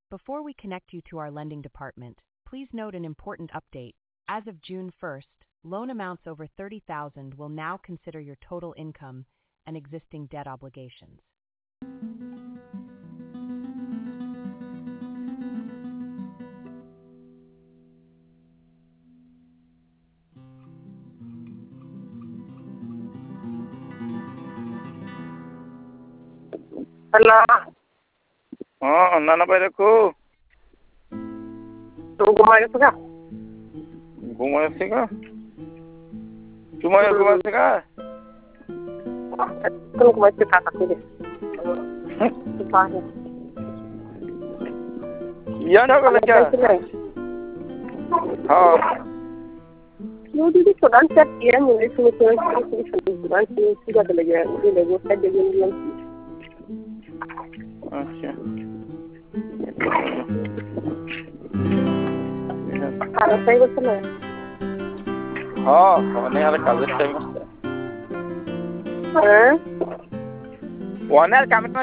Before we connect you to our lending department, please note an important update. As of June 1st, loan amounts over $30,000 will now consider your total income and existing debt obligations. Hello. Nana বাইরে কো Tu ঘুমাই গেছো গা? ঘুমাইছে গা ঘুমাইছে গা তুমি ঘুমাইতে থাকা করে ইয়ানো গলে क्या हाँ Yo didi sodan chat kiya mune sunu sodan ki baat lage mujhe lego शायद देंगे अच्छा खाना सही बस ना हाँ होने वाला कागज टाइम हैं वन यार काम